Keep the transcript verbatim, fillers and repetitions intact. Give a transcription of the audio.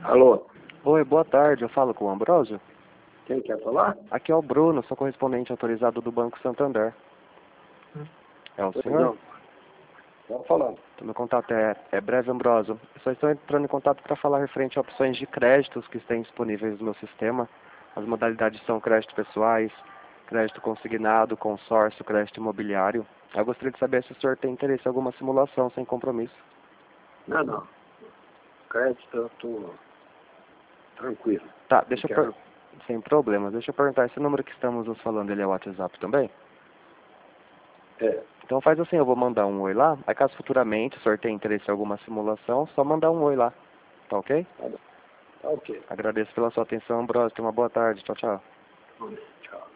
Alô, Oi, boa tarde. Eu falo com o Ambrósio? quem quer falar? Aqui é o Bruno, sou correspondente autorizado do Banco Santander. É o Pois senhor? não. Tá falando. Então, meu contato é, é breve, Ambrósio. Eu só estou entrando em contato para falar referente a opções de créditos que têm disponíveis no meu sistema. As modalidades são crédito pessoais, crédito consignado, consórcio, crédito imobiliário. Eu gostaria de saber se o senhor tem interesse em alguma simulação sem compromisso. Não, não. Crédito eu tô tranquilo. Tá, deixa eu Quero... per... Sem problemas. Deixa eu perguntar, esse número que estamos nos falando, ele é o WhatsApp também? É, Então faz assim, eu vou mandar um oi lá, aí caso futuramente o senhor tenha interesse em alguma simulação, só mandar um oi lá, tá ok? tá bom. Tá ok. Agradeço pela sua atenção, Ambrósio, tenha uma boa tarde, tchau, tchau. Bom, tchau.